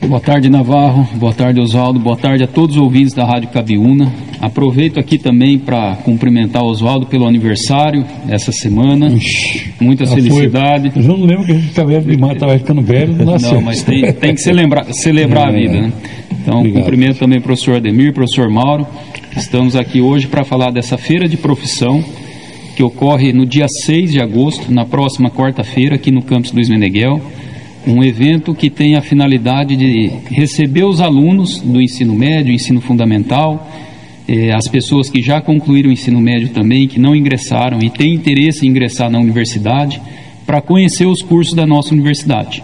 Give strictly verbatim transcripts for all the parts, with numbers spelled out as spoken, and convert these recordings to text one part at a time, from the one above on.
Boa tarde, Navarro. Boa tarde, Oswaldo. Boa tarde a todos os ouvintes da Rádio Cabiúna. Aproveito aqui também para cumprimentar o Oswaldo pelo aniversário essa semana. Ixi, Muita felicidade. Foi. Eu não lembro que a gente estava ficando velho. Não, não mas tem, tem que celebrar, celebrar é, a vida, né? Então, obrigado. Cumprimento também o professor Ademir, professor Mauro. Estamos aqui hoje para falar dessa feira de profissão que ocorre no dia seis de agosto, na próxima quarta-feira, aqui no campus Luiz Meneghel. Um evento que tem a finalidade de receber os alunos do ensino médio, ensino fundamental, eh, as pessoas que já concluíram o ensino médio também, que não ingressaram e têm interesse em ingressar na universidade, para conhecer os cursos da nossa universidade.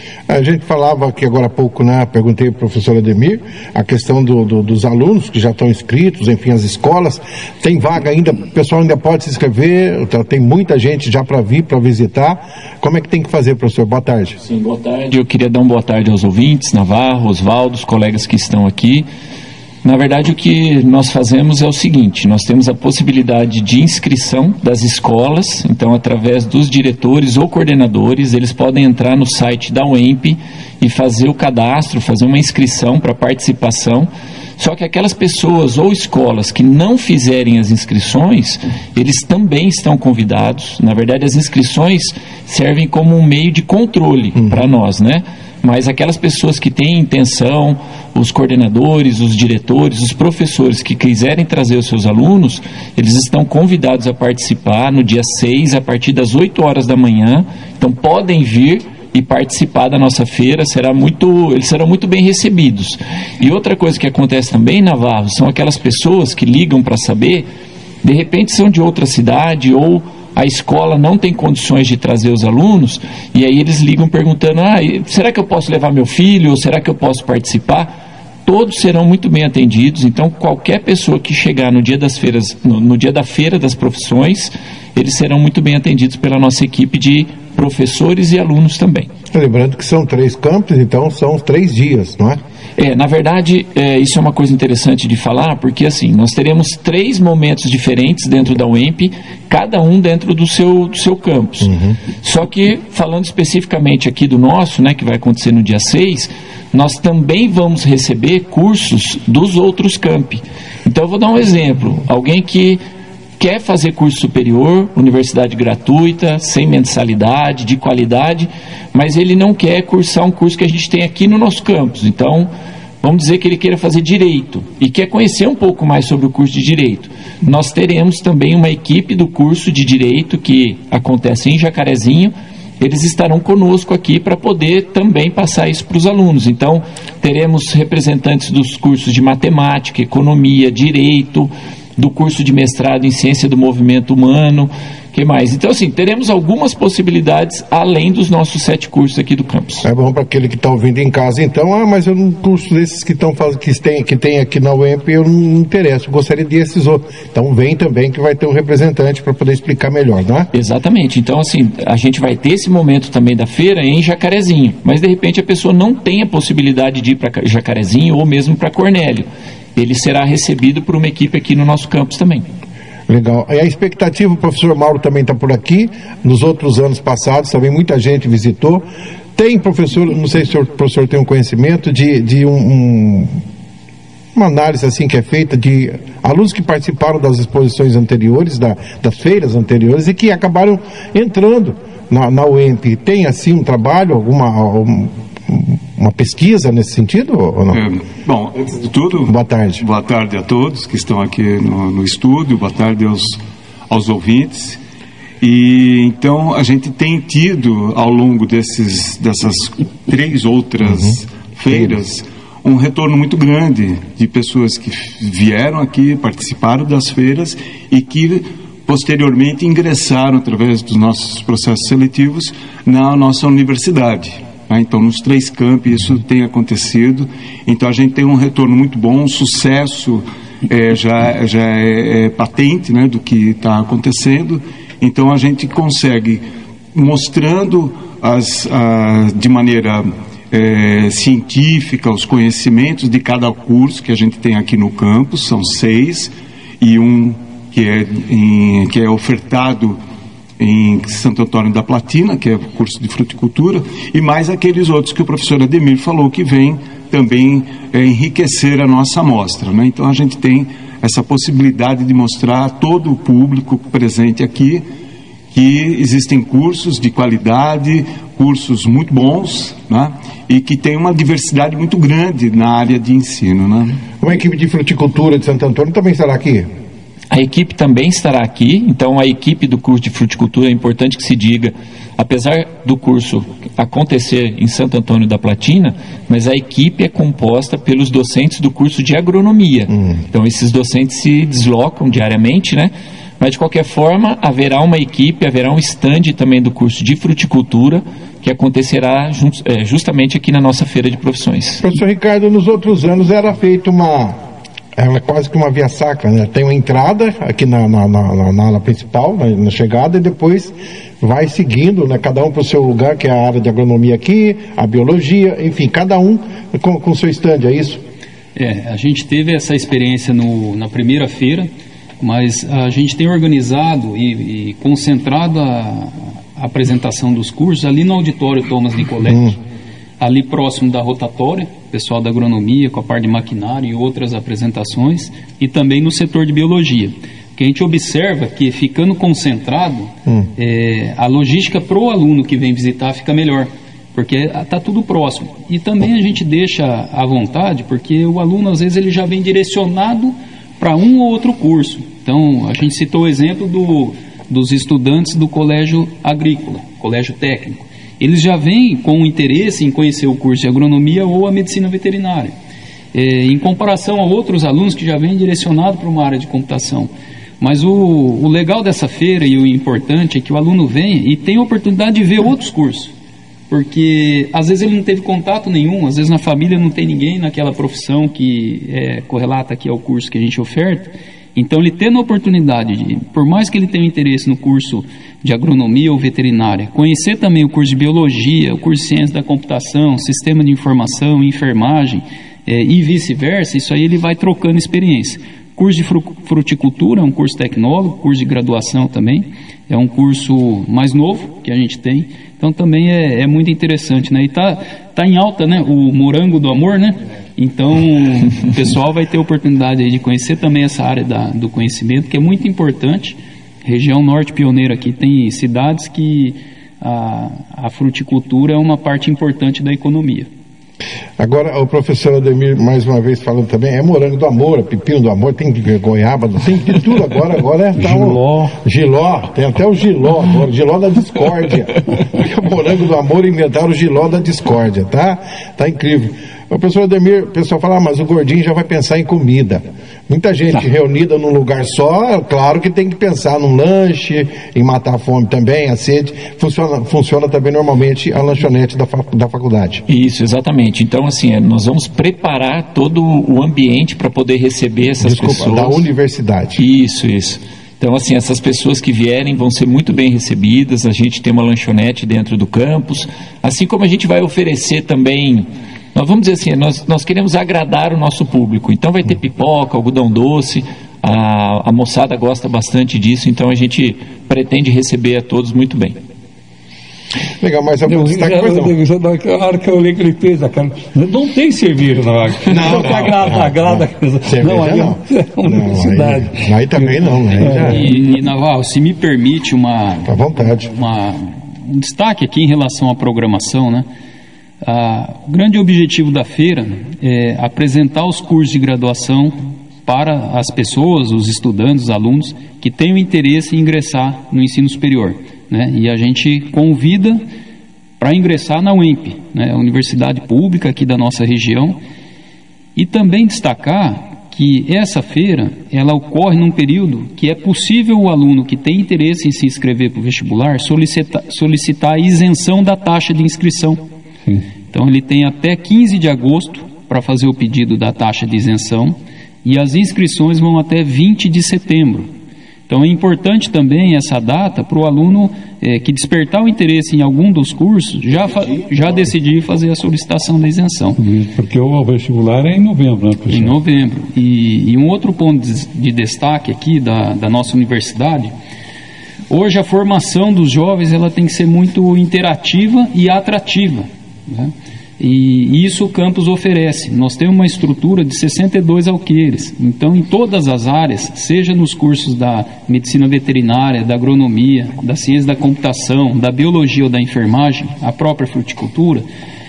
A gente falava aqui agora há pouco, né? Perguntei para o professor Ademir a questão do, do, dos alunos que já estão inscritos, enfim, as escolas. Tem vaga ainda, o pessoal ainda pode se inscrever, tem muita gente já para vir, para visitar. Como é que tem que fazer, professor? Boa tarde. Sim, boa tarde. Eu queria dar uma boa tarde aos ouvintes, Navarro, Oswaldo, os colegas que estão aqui. Na verdade, o que nós fazemos é o seguinte: nós temos a possibilidade de inscrição das escolas, então através dos diretores ou coordenadores, eles podem entrar no site da U E M P e fazer o cadastro, fazer uma inscrição para participação. Só que aquelas pessoas ou escolas que não fizerem as inscrições, eles também estão convidados. Na verdade, as inscrições servem como um meio de controle uhum. para nós, né? Mas aquelas pessoas que têm intenção, os coordenadores, os diretores, os professores que quiserem trazer os seus alunos, eles estão convidados a participar no dia seis, a partir das oito horas da manhã. Então podem vir e participar da nossa feira, será muito, eles serão muito bem recebidos. E outra coisa que acontece também, Navarro, são aquelas pessoas que ligam para saber, de repente são de outra cidade ou a escola não tem condições de trazer os alunos, e aí eles ligam perguntando, ah, será que eu posso levar meu filho, ou será que eu posso participar? Todos serão muito bem atendidos, então qualquer pessoa que chegar no dia das feiras, no, no dia da feira das profissões, eles serão muito bem atendidos pela nossa equipe de professores e alunos também. Lembrando que são três campos, então são três dias, não é? É, na verdade, é, isso é uma coisa interessante de falar, porque assim, nós teremos três momentos diferentes dentro da U E M P, cada um dentro do seu, do seu campus. Uhum. Só que, falando especificamente aqui do nosso, né, que vai acontecer no dia seis, nós também vamos receber cursos dos outros campi. Então, eu vou dar um exemplo. Alguém que quer fazer curso superior, universidade gratuita, sem mensalidade, de qualidade, mas ele não quer cursar um curso que a gente tem aqui no nosso campus. Então, vamos dizer que ele queira fazer Direito e quer conhecer um pouco mais sobre o curso de Direito. Nós teremos também uma equipe do curso de Direito que acontece em Jacarezinho. Eles estarão conosco aqui para poder também passar isso para os alunos. Então, teremos representantes dos cursos de Matemática, Economia, Direito, do curso de mestrado em Ciência do Movimento Humano, que mais? Então, assim, teremos algumas possibilidades além dos nossos sete cursos aqui do campus. É bom para aquele que está ouvindo em casa, então, ah, mas eu não curso desses que estão fazendo, que tem, que tem aqui na U E M P, eu não me interesso, eu gostaria desses outros. Então, vem também que vai ter um representante para poder explicar melhor, não é? Exatamente. Então, assim, a gente vai ter esse momento também da feira em Jacarezinho, mas de repente a pessoa não tem a possibilidade de ir para Jacarezinho ou mesmo para Cornélio. Ele será recebido por uma equipe aqui no nosso campus também. Legal. E a expectativa, o professor Mauro também está por aqui, nos outros anos passados também muita gente visitou. Tem, professor, não sei se o professor tem um conhecimento de, de um, um, uma análise assim que é feita de alunos que participaram das exposições anteriores, da, das feiras anteriores e que acabaram entrando na, na U E M P. Tem assim um trabalho, alguma... Um, uma pesquisa nesse sentido ou não? É, bom, antes de tudo, boa tarde. Boa tarde a todos que estão aqui no, no estúdio, boa tarde aos, aos ouvintes. E então a gente tem tido ao longo desses, dessas três outras uhum. feiras um retorno muito grande de pessoas que vieram aqui, participaram das feiras e que posteriormente ingressaram através dos nossos processos seletivos na nossa universidade. Então, nos três campi isso tem acontecido. Então, a gente tem um retorno muito bom, um sucesso é, já, já é, é patente, né, do que está acontecendo. Então, a gente consegue, mostrando as, a, de maneira é, científica os conhecimentos de cada curso que a gente tem aqui no campus, são seis, e um que é, em, que é ofertado em Santo Antônio da Platina, que é o curso de fruticultura, e mais aqueles outros que o professor Ademir falou que vem também é, enriquecer a nossa amostra, né? Então a gente tem essa possibilidade de mostrar a todo o público presente aqui que existem cursos de qualidade, cursos muito bons, né? E que tem uma diversidade muito grande na área de ensino, né? Uma equipe de fruticultura de Santo Antônio também estará aqui? A equipe também estará aqui, então a equipe do curso de fruticultura, é importante que se diga, apesar do curso acontecer em Santo Antônio da Platina, mas a equipe é composta pelos docentes do curso de agronomia. Hum. Então esses docentes se deslocam diariamente, né? Mas de qualquer forma, haverá uma equipe, haverá um stand também do curso de fruticultura, que acontecerá just, é, justamente aqui na nossa feira de profissões. Professor Ricardo, nos outros anos era feita uma, ela é quase que uma via sacra, né? Tem uma entrada aqui na, na, na, na ala principal, na, na chegada, e depois vai seguindo, né? Cada um para o seu lugar, que é a área de agronomia aqui, a biologia, enfim, cada um com o seu stand, é isso? É, a gente teve essa experiência no, na primeira feira, mas a gente tem organizado e, e concentrado a, a apresentação dos cursos ali no auditório Thomas Nicoletti, hum. ali próximo da rotatória, pessoal da agronomia com a parte de maquinário e outras apresentações, e também no setor de biologia. Que a gente observa que ficando concentrado, hum. é, a logística para o aluno que vem visitar fica melhor, porque está tudo próximo. E também a gente deixa à vontade, porque o aluno às vezes ele já vem direcionado para um ou outro curso. Então, a gente citou o exemplo do, dos estudantes do colégio agrícola, colégio técnico. Eles já vêm com interesse em conhecer o curso de agronomia ou a medicina veterinária, é, em comparação a outros alunos que já vêm direcionados para uma área de computação. Mas o, o legal dessa feira e o importante é que o aluno vem e tem a oportunidade de ver outros cursos, porque às vezes ele não teve contato nenhum, às vezes na família não tem ninguém naquela profissão que é correlata aqui ao curso que a gente oferta. Então ele tendo a oportunidade de, por mais que ele tenha interesse no curso de agronomia ou veterinária, conhecer também o curso de biologia, o curso de ciência da computação, sistema de informação, enfermagem, é, e vice-versa, isso aí ele vai trocando experiência. Curso de fruticultura é um curso tecnólogo, curso de graduação também, é um curso mais novo que a gente tem, então também é, é muito interessante, né? E tá, tá em alta, né? O morango do amor, né? Então o pessoal vai ter a oportunidade aí de conhecer também essa área da, do conhecimento, que é muito importante. Região norte pioneira aqui tem cidades que a, a fruticultura é uma parte importante da economia. Agora, o professor Ademir, mais uma vez falando também, é morango do amor, é pepino do amor, tem goiaba, tem de tudo agora, agora é tá giló. Um, giló, tem até o giló agora, giló da discórdia. O morango do amor inventaram o giló da discórdia, tá? Tá incrível. O professor Ademir, o pessoal fala, ah, mas o gordinho já vai pensar em comida. Muita gente tá reunida num lugar só, claro que tem que pensar num lanche, em matar a fome também, a sede. Funciona, funciona também normalmente a lanchonete da, da faculdade. Isso, exatamente. Então, assim, é, nós vamos preparar todo o ambiente para poder receber essas Desculpa, pessoas. Da universidade. Isso, isso. Então, assim, essas pessoas que vierem vão ser muito bem recebidas. A gente tem uma lanchonete dentro do campus, assim como a gente vai oferecer também. Nós vamos dizer assim, nós, nós queremos agradar o nosso público, então vai ter pipoca, algodão doce, a, a moçada gosta bastante disso, então a gente pretende receber a todos muito bem. Legal, mas a na hora que eu olhei que ele fez, a cara, não tem cerveja na hora. Não, não, agrada, não, agrada. Não, não, aí não. É uma universidade. Aí, aí também não, né? E, e Naval, se me permite uma, à vontade. Uma, um destaque aqui em relação à programação, né? Ah, o grande objetivo da feira é apresentar os cursos de graduação para as pessoas, os estudantes, os alunos que tenham interesse em ingressar no ensino superior, né? E a gente convida para ingressar na U E M P, né? A universidade pública aqui da nossa região, e também destacar que essa feira ela ocorre num período que é possível o aluno que tem interesse em se inscrever para o vestibular solicitar, solicitar a isenção da taxa de inscrição. Sim. Então ele tem até quinze de agosto para fazer o pedido da taxa de isenção e as inscrições vão até vinte de setembro. Então é importante também essa data para o aluno é, que despertar o interesse em algum dos cursos já, fa- já decidir fazer a solicitação da isenção. Porque o vestibular é em novembro, né, professor? Em novembro. E, e um outro ponto de, de destaque aqui da, da nossa universidade, Hoje a formação dos jovens ela tem que ser muito interativa e atrativa, né? E isso o campus oferece. Nós temos uma estrutura de sessenta e dois alqueires. Então, em todas as áreas, seja nos cursos da medicina veterinária, da agronomia, da ciência da computação, da biologia ou da enfermagem, a própria fruticultura,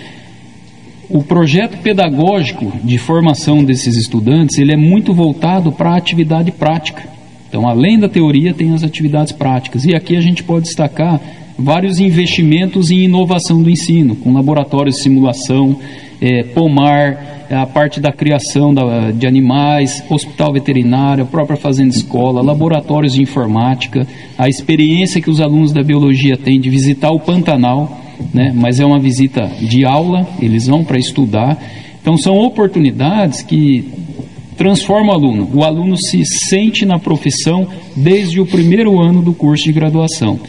o projeto pedagógico de formação desses estudantes, ele é muito voltado para a atividade prática. Então, além da teoria, tem as atividades práticas. E aqui a gente pode destacar vários investimentos em inovação do ensino, com laboratórios de simulação, é, pomar, a parte da criação da, de animais, hospital veterinário, a própria fazenda escola, laboratórios de informática, a experiência que os alunos da biologia têm de visitar o Pantanal, né? Mas é uma visita de aula, eles vão para estudar. Então são oportunidades que transformam o aluno. O aluno se sente na profissão desde o primeiro ano do curso de graduação.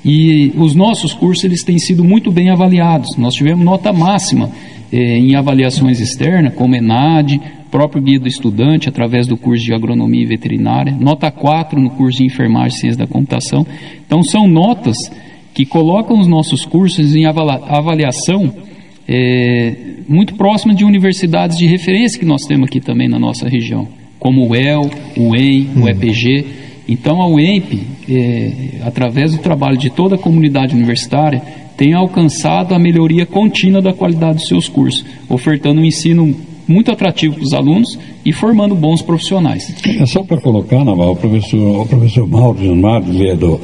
E os nossos cursos eles têm sido muito bem avaliados. Nós tivemos nota máxima eh, em avaliações externas, como ENAD, próprio Guia do Estudante, através do curso de Agronomia e Veterinária, nota quatro no curso de Enfermagem e Ciência da Computação. Então são notas que colocam os nossos cursos em avaliação eh, muito próxima de universidades de referência que nós temos aqui também na nossa região, como o U E L, o E M, o E P G. Então, a U E M P, é, através do trabalho de toda a comunidade universitária, tem alcançado a melhoria contínua da qualidade dos seus cursos, ofertando um ensino muito atrativo para os alunos e formando bons profissionais. É só para colocar, Naval, o professor, o professor Mauro Janmar, ele é do,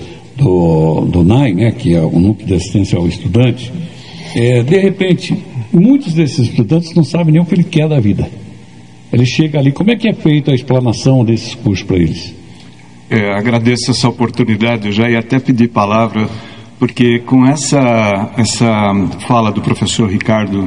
do, do N A I, né, que é o Núcleo de Assistência ao Estudante. É, de repente, muitos desses estudantes não sabem nem o que ele quer da vida. Ele chega ali, como é que é feita a explanação desses cursos para eles? É, agradeço essa oportunidade, eu já ia até pedir palavra, porque com essa, essa fala do professor Ricardo,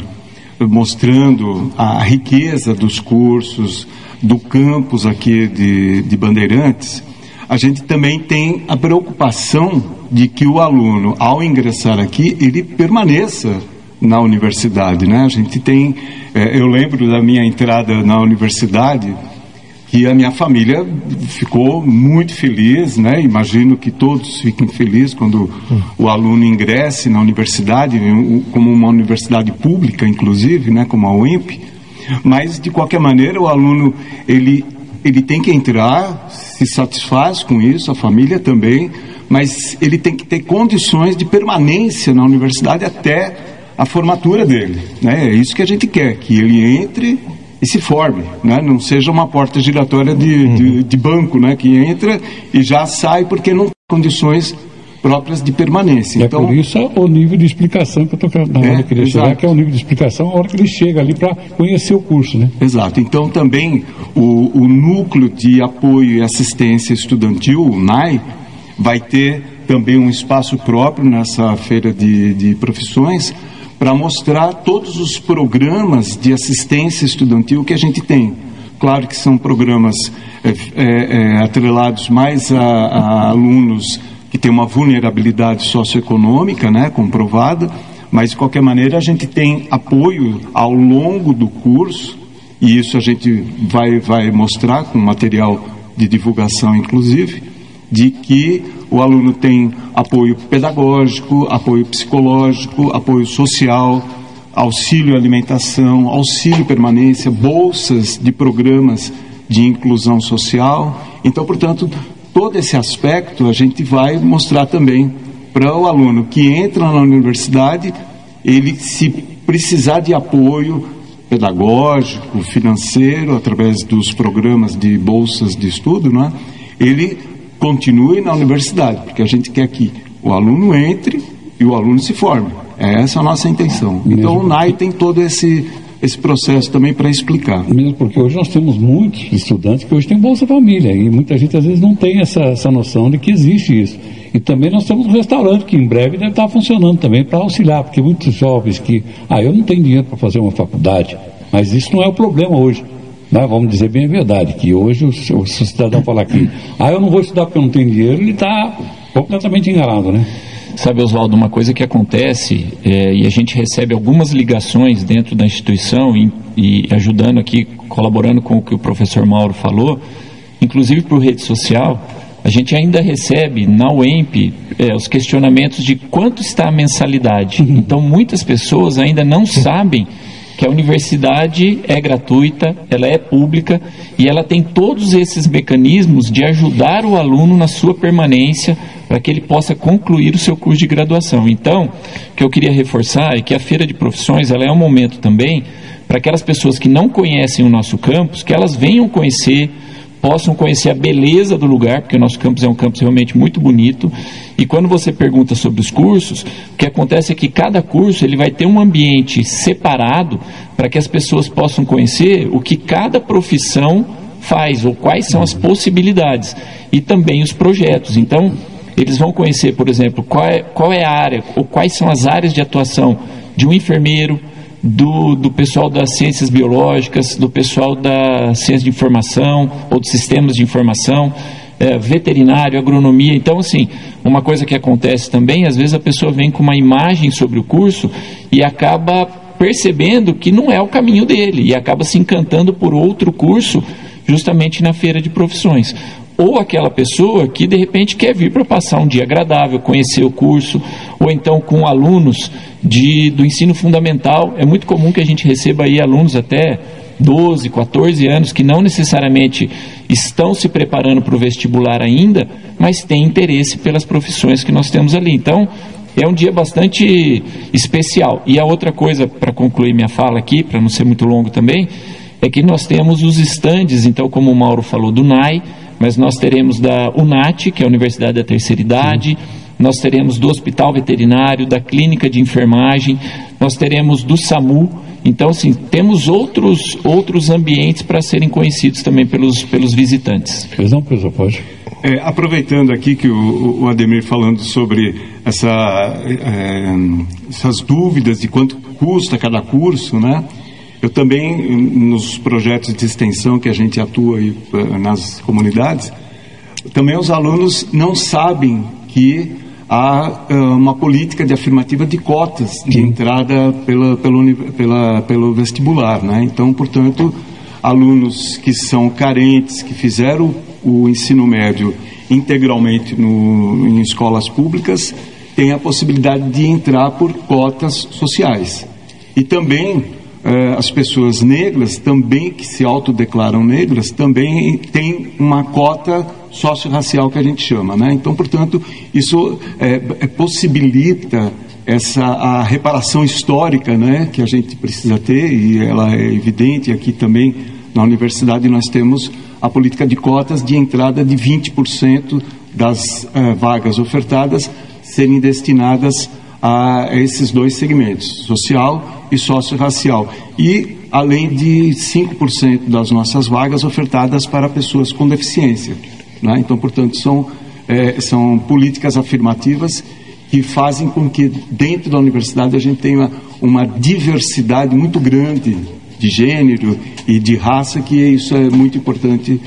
mostrando a riqueza dos cursos, do campus aqui de, de Bandeirantes, a gente também tem a preocupação de que o aluno, ao ingressar aqui, ele permaneça na universidade, né? A gente tem, é, eu lembro da minha entrada na universidade, que a minha família ficou muito feliz, né? Imagino que todos fiquem felizes quando o aluno ingresse na universidade, como uma universidade pública, inclusive, né? Como a U E M P. Mas, de qualquer maneira, o aluno, ele, ele tem que entrar, se satisfaz com isso, a família também, mas ele tem que ter condições de permanência na universidade até a formatura dele, né? É isso que a gente quer, que ele entre e se forme, né? Não seja uma porta giratória de, uhum. de, de banco, né? Que entra e já sai porque não tem condições próprias de permanência. É então, por isso o nível de explicação que eu estou na hora é, que ele chegar, que é o nível de explicação, a hora que ele chega ali para conhecer o curso, né? Exato. Então também o, o núcleo de apoio e assistência estudantil, o N A I, vai ter também um espaço próprio nessa feira de, de profissões, para mostrar todos os programas de assistência estudantil que a gente tem. Claro que são programas é, é, atrelados mais a, a alunos que têm uma vulnerabilidade socioeconômica, né, comprovada, mas de qualquer maneira a gente tem apoio ao longo do curso, e isso a gente vai, vai mostrar com material de divulgação, inclusive, de que o aluno tem apoio pedagógico, apoio psicológico, apoio social, auxílio alimentação, auxílio permanência, bolsas de programas de inclusão social. Então, portanto, todo esse aspecto a gente vai mostrar também para o aluno que entra na universidade, ele, se precisar de apoio pedagógico, financeiro, através dos programas de bolsas de estudo, não é? Ele continue na universidade, porque a gente quer que o aluno entre e o aluno se forme. Essa é a nossa intenção. Então o N A I tem todo esse, esse processo também para explicar. Mesmo porque hoje nós temos muitos estudantes que hoje têm Bolsa Família, e muita gente às vezes não tem essa, essa noção de que existe isso. E também nós temos um restaurante que em breve deve estar funcionando também para auxiliar, porque muitos jovens que, ah, eu não tenho dinheiro para fazer uma faculdade, mas isso não é o problema hoje. Né? Vamos dizer bem a verdade, que hoje o, o cidadão fala aqui, ah, eu não vou estudar porque eu não tenho dinheiro, ele está completamente enganado, né? Sabe, Oswaldo, uma coisa que acontece, é, e a gente recebe algumas ligações dentro da instituição e, e ajudando aqui, colaborando com o que o professor Mauro falou, inclusive por rede social, a gente ainda recebe na U E M P é, os questionamentos de quanto está a mensalidade. Então, muitas pessoas ainda não sabem que a universidade é gratuita, ela é pública e ela tem todos esses mecanismos de ajudar o aluno na sua permanência para que ele possa concluir o seu curso de graduação. Então, o que eu queria reforçar é que a Feira de Profissões ela é um momento também para aquelas pessoas que não conhecem o nosso campus, que elas venham conhecer, possam conhecer a beleza do lugar, porque o nosso campus é um campus realmente muito bonito. E quando você pergunta sobre os cursos, o que acontece é que cada curso ele vai ter um ambiente separado para que as pessoas possam conhecer o que cada profissão faz, ou quais são as possibilidades, e também os projetos. Então, eles vão conhecer, por exemplo, qual é, qual é a área, ou quais são as áreas de atuação de um enfermeiro, Do, do pessoal das ciências biológicas, do pessoal da ciência de informação ou dos sistemas de informação, é, veterinário, agronomia. Então, assim, uma coisa que acontece também, às vezes a pessoa vem com uma imagem sobre o curso e acaba percebendo que não é o caminho dele e acaba se encantando por outro curso justamente na feira de profissões. Ou aquela pessoa que de repente quer vir para passar um dia agradável, conhecer o curso, ou então com alunos de, do ensino fundamental. É muito comum que a gente receba aí alunos até doze, quatorze anos que não necessariamente estão se preparando para o vestibular ainda, mas têm interesse pelas profissões que nós temos ali. Então, é um dia bastante especial. E a outra coisa, para concluir minha fala aqui, para não ser muito longo também, é que nós temos os estandes, então, como o Mauro falou, do N A I, mas nós teremos da UNAT, que é a Universidade da Terceira Idade, sim, nós teremos do Hospital Veterinário, da Clínica de Enfermagem, nós teremos do SAMU. Então, assim, temos outros, outros ambientes para serem conhecidos também pelos, pelos visitantes. Não, professor, pode. É, aproveitando aqui que o, o Ademir falando sobre essa, é, essas dúvidas de quanto custa cada curso, né? Eu também, nos projetos de extensão que a gente atua aí, nas comunidades, também os alunos não sabem que há uh, uma política de afirmativa de cotas de entrada pela, pelo, pela, pelo vestibular, né? Então, portanto, alunos que são carentes, que fizeram o ensino médio integralmente no, em escolas públicas, têm a possibilidade de entrar por cotas sociais. E também as pessoas negras, também que se autodeclaram negras, também têm uma cota socio-racial que a gente chama, né? Então, portanto, isso é, é, possibilita essa, a reparação histórica, né, que a gente precisa ter, e ela é evidente. Aqui também na universidade nós temos a política de cotas de entrada de vinte por cento das uh, vagas ofertadas serem destinadas a esses dois segmentos, social e socio-racial, e além de cinco por cento das nossas vagas ofertadas para pessoas com deficiência, né? Então, portanto, são, é, são políticas afirmativas que fazem com que dentro da universidade a gente tenha uma diversidade muito grande de gênero e de raça, que isso é muito importante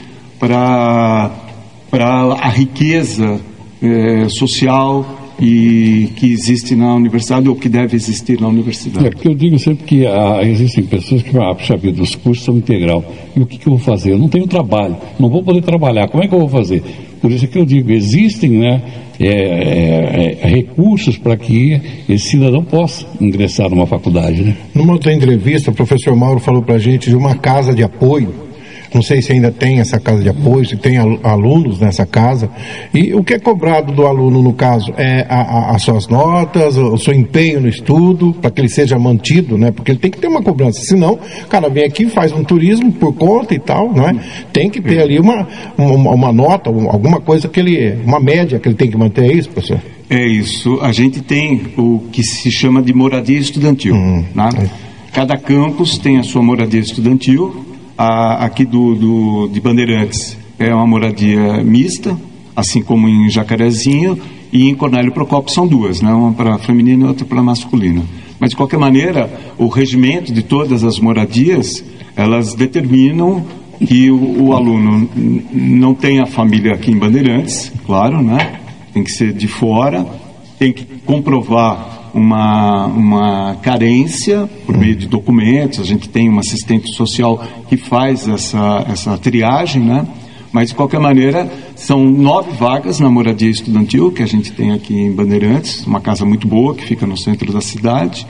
para, para a riqueza é, social e que existe na universidade, ou que deve existir na universidade. É porque eu digo sempre que ah, existem pessoas que falam, ah, puxa vida, os cursos são integral, e o que, que eu vou fazer? Eu não tenho trabalho, não vou poder trabalhar, como é que eu vou fazer? Por isso é que eu digo, existem, né, é, é, é, recursos para que esse cidadão possa ingressar numa faculdade, né? Numa outra entrevista, o professor Mauro falou para a gente de uma casa de apoio. Não sei se ainda tem essa casa de apoio, se tem alunos nessa casa. E o que é cobrado do aluno, no caso, é a, a, as suas notas, o seu empenho no estudo, para que ele seja mantido, né? Porque ele tem que ter uma cobrança. Senão, o cara vem aqui, faz um turismo por conta e tal, não é? Tem que ter ali uma, uma, uma nota, alguma coisa que ele, uma média que ele tem que manter. É isso, professor? É isso. A gente tem o que se chama de moradia estudantil, hum, né? É. Cada campus tem a sua moradia estudantil. A, aqui do, do, de Bandeirantes é uma moradia mista, assim como em Jacarezinho, e em Cornélio Procópio são duas, né? Uma para feminina e outra para masculina. Mas, de qualquer maneira, o regimento de todas as moradias, elas determinam que o, o aluno não tenha família aqui em Bandeirantes, claro, né? Tem que ser de fora, tem que comprovar Uma, uma carência por meio de documentos. A gente tem uma assistente social que faz essa, essa triagem, né? Mas, de qualquer maneira, são nove vagas na moradia estudantil que a gente tem aqui em Bandeirantes, uma casa muito boa que fica no centro da cidade.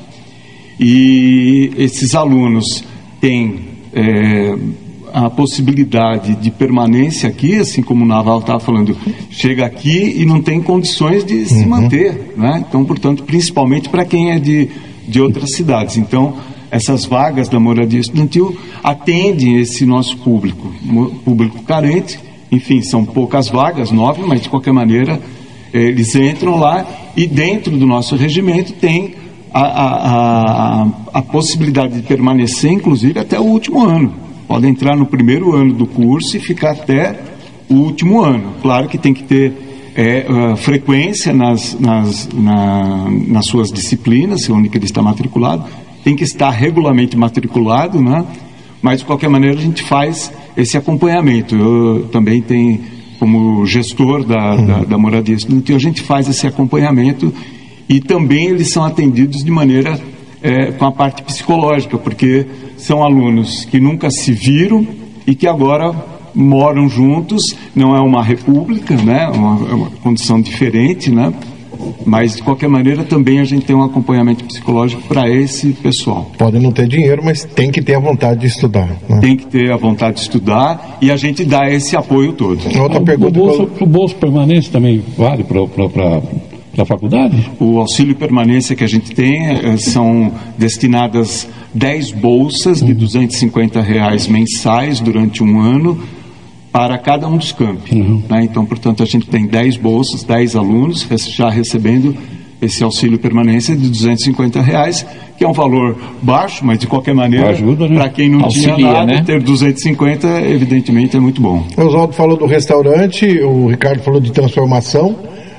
E esses alunos têm é, a possibilidade de permanência aqui, assim como o Naval estava falando, chega aqui e não tem condições de se manter, né? Então, portanto, principalmente para quem é de, de outras cidades. Então, essas vagas da moradia estudantil atendem esse nosso público, público carente. Enfim, são poucas vagas, nove, mas de qualquer maneira eles entram lá e dentro do nosso regimento tem a, a, a, a possibilidade de permanecer, inclusive, até o último ano. Pode entrar no primeiro ano do curso e ficar até o último ano. Claro que tem que ter é, uh, frequência nas, nas, na, nas suas disciplinas, onde ele está matriculado. Tem que estar regularmente matriculado, né? Mas de qualquer maneira a gente faz esse acompanhamento. Eu também tenho, como gestor da, uhum. da, da moradia estudantil, a gente faz esse acompanhamento e também eles são atendidos de maneira é, com a parte psicológica, porque são alunos que nunca se viram e que agora moram juntos. Não é uma república, né? Uma, é uma condição diferente, né? Mas, de qualquer maneira, também a gente tem um acompanhamento psicológico para esse pessoal. Pode não ter dinheiro, mas tem que ter a vontade de estudar, né? Tem que ter a vontade de estudar e a gente dá esse apoio todo. Outra o, pergunta... O bolso, qual... o bolso permanência também vale para a faculdade? O auxílio permanência que a gente tem é, são destinadas dez bolsas de duzentos e cinquenta reais mensais durante um ano para cada um dos campi. Uhum. Né? Então, portanto, a gente tem dez bolsas, dez alunos já recebendo esse auxílio permanência de duzentos e cinquenta reais, que é um valor baixo, mas de qualquer maneira, né? Para quem não Auxilia, tinha nada, né? Ter duzentos e cinquenta, evidentemente, é muito bom. O Oswaldo falou do restaurante, o Ricardo falou de transformação.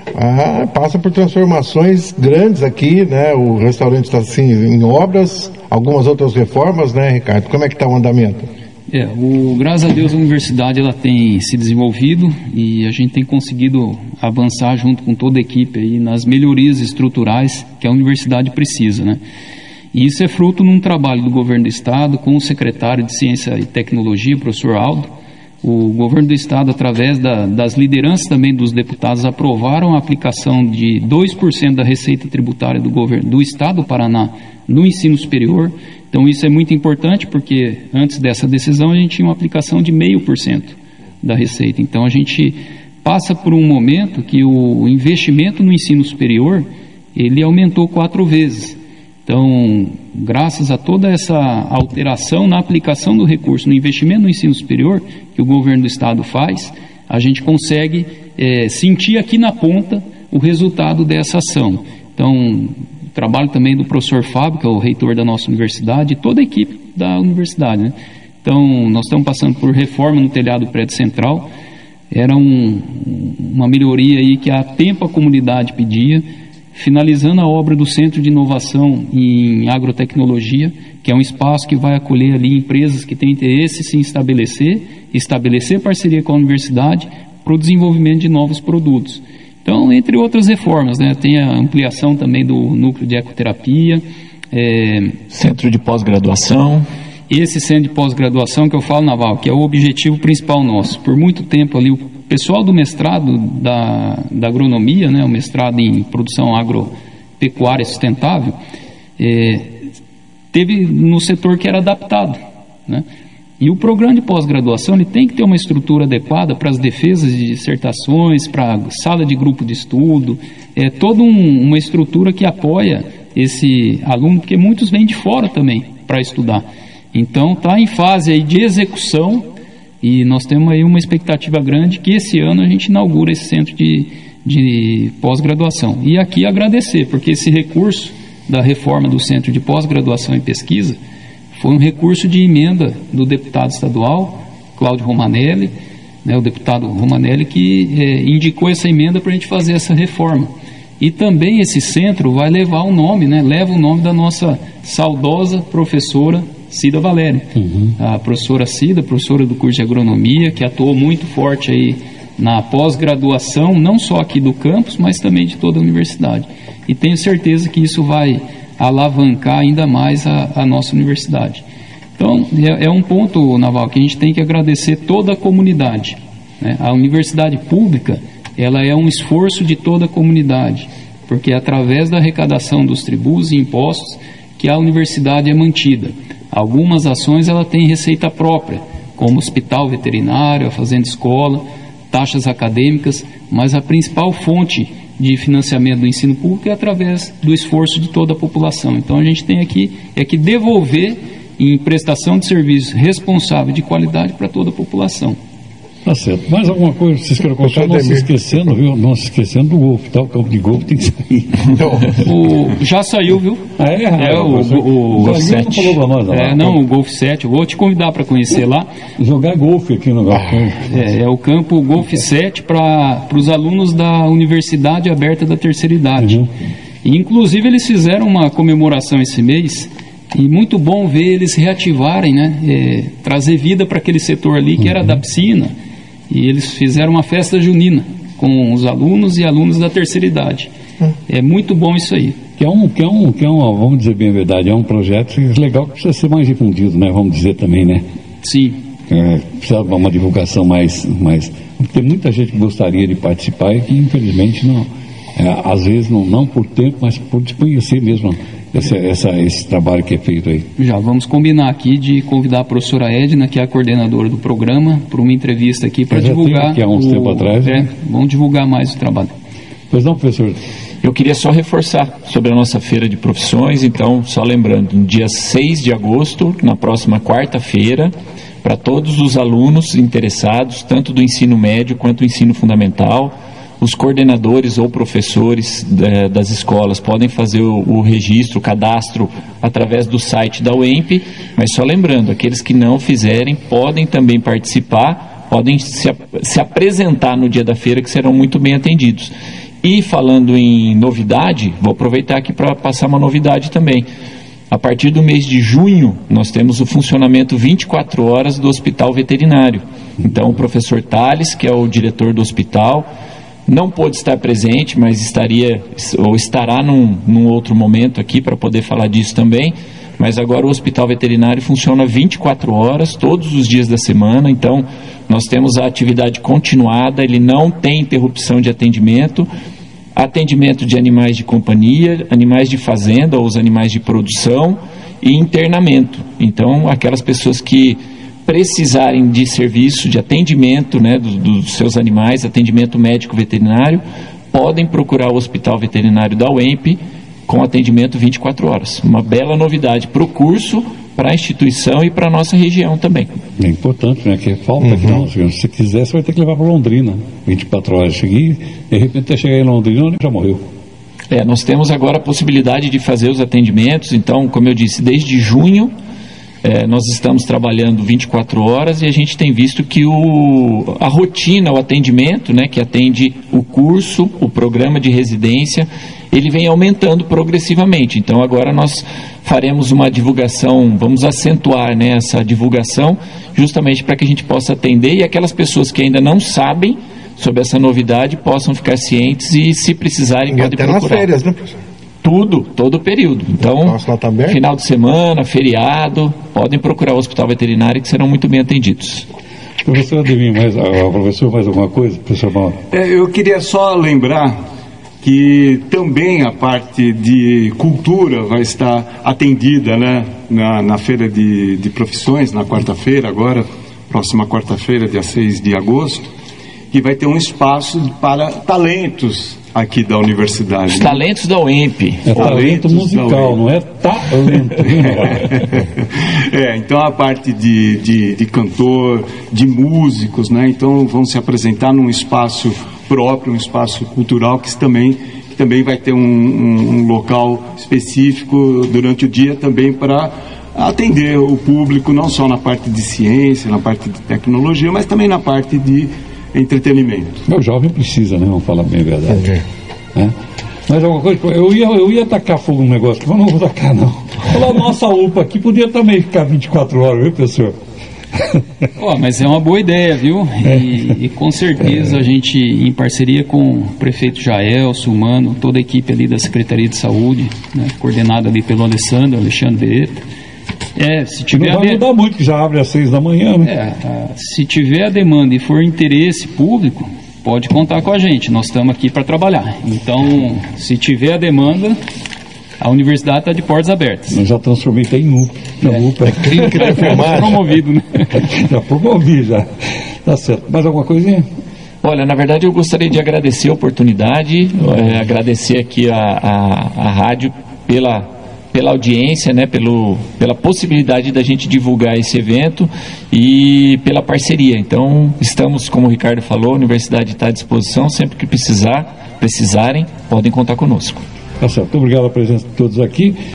Ah, passa por transformações grandes aqui, né? O restaurante está assim em obras, algumas outras reformas, né, Ricardo? Como é que está o andamento? É, o, graças a Deus a universidade ela tem se desenvolvido e a gente tem conseguido avançar junto com toda a equipe aí nas melhorias estruturais que a universidade precisa, né? E isso é fruto num trabalho do governo do estado com o secretário de Ciência e Tecnologia, professor Aldo. O governo do estado, através da, das lideranças também dos deputados, aprovaram a aplicação de dois por cento da receita tributária do governo do estado do Paraná no ensino superior. Então isso é muito importante porque antes dessa decisão a gente tinha uma aplicação de zero vírgula cinco por cento da receita. Então a gente passa por um momento que o investimento no ensino superior ele aumentou quatro vezes. Então, graças a toda essa alteração na aplicação do recurso, no investimento no ensino superior que o governo do estado faz, a gente consegue é, sentir aqui na ponta o resultado dessa ação. Então, trabalho também do professor Fábio, que é o reitor da nossa universidade, e toda a equipe da universidade, né? Então, nós estamos passando por reforma no telhado do prédio central. Era um, uma melhoria aí que há tempo a comunidade pedia, finalizando a obra do Centro de Inovação em Agrotecnologia, que é um espaço que vai acolher ali empresas que têm interesse em se estabelecer, estabelecer parceria com a universidade para o desenvolvimento de novos produtos. Então, entre outras reformas, né, tem a ampliação também do núcleo de ecoterapia. É, centro de pós-graduação. Esse centro de pós-graduação que eu falo, Naval, que é o objetivo principal nosso. Por muito tempo ali, o pessoal do mestrado da, da agronomia, né, o mestrado em produção agropecuária sustentável, é, teve no setor que era adaptado, né? E o programa de pós-graduação ele tem que ter uma estrutura adequada para as defesas de dissertações, para a sala de grupo de estudo, é toda um, uma estrutura que apoia esse aluno, porque muitos vêm de fora também para estudar. Então está em fase aí de execução e nós temos aí uma expectativa grande que esse ano a gente inaugura esse centro de, de pós-graduação. E aqui agradecer, porque esse recurso da reforma do centro de pós-graduação e pesquisa foi um recurso de emenda do deputado estadual, Cláudio Romanelli, né, o deputado Romanelli, que é, indicou essa emenda para a gente fazer essa reforma. E também esse centro vai levar o nome, né, leva o nome da nossa saudosa professora Cida Valério. Uhum. A professora Cida, professora do curso de agronomia, que atuou muito forte aí na pós-graduação, não só aqui do campus, mas também de toda a universidade. E tenho certeza que isso vai alavancar ainda mais a, a nossa universidade. Então, é, é um ponto, Naval, que a gente tem que agradecer toda a comunidade. né? A universidade pública, ela é um esforço de toda a comunidade, porque é através da arrecadação dos tributos e impostos que a universidade é mantida. Algumas ações ela tem receita própria, como hospital veterinário, a fazenda escola, taxas acadêmicas, mas a principal fonte de financiamento do ensino público é através do esforço de toda a população. Então a gente tem aqui é que devolver em prestação de serviços responsável de qualidade para toda a população. Tá certo. Mais alguma coisa que vocês queiram colocar? Não se esquecendo, viu? Não se esquecendo do golfe, tá? O campo de golfe tem que sair. O, já saiu, viu? Ah, é? É, o, o, o Golf sete. Não, falou pra nós, não, é, não, o Golf sete. Eu vou te convidar para conhecer lá. Jogar golfe aqui no galpão. É, é o campo Golf sete para os alunos da Universidade Aberta da Terceira Idade. Uhum. E, inclusive, eles fizeram uma comemoração esse mês. E muito bom ver eles reativarem, né? É, trazer vida para aquele setor ali que uhum. era da piscina. E eles fizeram uma festa junina com os alunos e alunos da terceira idade. Hum. É muito bom isso aí. Que é um, que é um, que é um, vamos dizer bem a verdade, é um projeto legal que precisa ser mais difundido, né? Vamos dizer também, né? Sim. É, precisa de uma divulgação mais, mais... Tem muita gente que gostaria de participar e que infelizmente não... É, às vezes não, não por tempo, mas por desconhecer mesmo esse, essa, esse trabalho que é feito aí. Já vamos combinar aqui de convidar a professora Edna, que é a coordenadora do programa, para uma entrevista aqui para divulgar. Que há uns tempos atrás. É, né? Vamos divulgar mais o trabalho. Pois não, professor? Eu queria só reforçar sobre a nossa feira de profissões, então, só lembrando, no dia seis de agosto, na próxima quarta-feira, para todos os alunos interessados, tanto do ensino médio quanto do ensino fundamental, os coordenadores ou professores é, das escolas podem fazer o, o registro, o cadastro através do site da U E M P, mas só lembrando, aqueles que não fizerem podem também participar, podem se, se apresentar no dia da feira, que serão muito bem atendidos. E falando em novidade, vou aproveitar aqui para passar uma novidade também. A partir do mês de junho, nós temos o funcionamento vinte e quatro horas do Hospital Veterinário. Então, o professor Thales, que é o diretor do hospital, não pôde estar presente, mas estaria ou estará num, num outro momento aqui para poder falar disso também. Mas agora o Hospital Veterinário funciona vinte e quatro horas, todos os dias da semana. Então, nós temos a atividade continuada, ele não tem interrupção de atendimento. Atendimento de animais de companhia, animais de fazenda ou os animais de produção e internamento. Então, aquelas pessoas que precisarem de serviço de atendimento, né, dos, dos seus animais, atendimento médico veterinário, podem procurar o Hospital Veterinário da U E M P com atendimento vinte e quatro horas. Uma bela novidade para o curso, para a instituição e para a nossa região também. É importante, né? Que falta uhum. aqui, não, se quiser, você vai ter que levar para Londrina. vinte e quatro horas seguir, de repente até chegar em Londrina, onde já morreu. É, nós temos agora a possibilidade de fazer os atendimentos, então, como eu disse, desde junho, É, nós estamos trabalhando vinte e quatro horas e a gente tem visto que o, a rotina, o atendimento, né, que atende o curso, o programa de residência, ele vem aumentando progressivamente. Então agora nós faremos uma divulgação, vamos acentuar, né, essa divulgação justamente para que a gente possa atender e aquelas pessoas que ainda não sabem sobre essa novidade possam ficar cientes e, se precisarem, podem procurar. Até nas férias, né, professor? Tudo, todo o período. Então, final de semana, feriado, podem procurar o Hospital Veterinário que serão muito bem atendidos. Professor Ademir, mais, ah, professor, mais alguma coisa? Professor Mauro? É, eu queria só lembrar que também a parte de cultura vai estar atendida, né, na, na feira de, de profissões, na quarta-feira agora, próxima quarta-feira, dia seis de agosto, que vai ter um espaço para talentos aqui da universidade. Os talentos da U E M P. É talento musical, não é talento. É, então a parte de, de, de cantor, de músicos, né? Então vão se apresentar num espaço próprio, um espaço cultural que também, que também vai ter um, um, um local específico durante o dia também para atender o público, não só na parte de ciência, na parte de tecnologia, mas também na parte de entretenimento. Meu jovem precisa, né? Vamos falar bem a verdade. É. Mas alguma coisa, eu ia, eu ia tacar fogo no negócio, mas não vou tacar, não. Olha a nossa UPA aqui, podia também ficar vinte e quatro horas, viu, professor? Oh, mas é uma boa ideia, viu? E, e com certeza a gente, em parceria com o prefeito Jael, Sumano, toda a equipe ali da Secretaria de Saúde, né, coordenada ali pelo Alessandro, Alexandre Beretta, É, se tiver não vai de... mudar muito, que já abre às seis da manhã, né? É, a, se tiver a demanda e for interesse público, pode contar com a gente, nós estamos aqui para trabalhar. Então, se tiver a demanda, a universidade está de portas abertas. Eu já transformei até em U P. Na É. U P. É clínica de enfermagem. Promovido, né? Já promovi, já. Tá certo. Mais alguma coisinha? Olha, na verdade eu gostaria de agradecer a oportunidade, é, agradecer aqui a, a, a rádio pela, pela audiência, né, pelo, pela possibilidade da gente divulgar esse evento e pela parceria. Então, estamos, como o Ricardo falou, a universidade está à disposição, sempre que precisar, precisarem, podem contar conosco. Tá certo. Muito obrigado pela presença de todos aqui.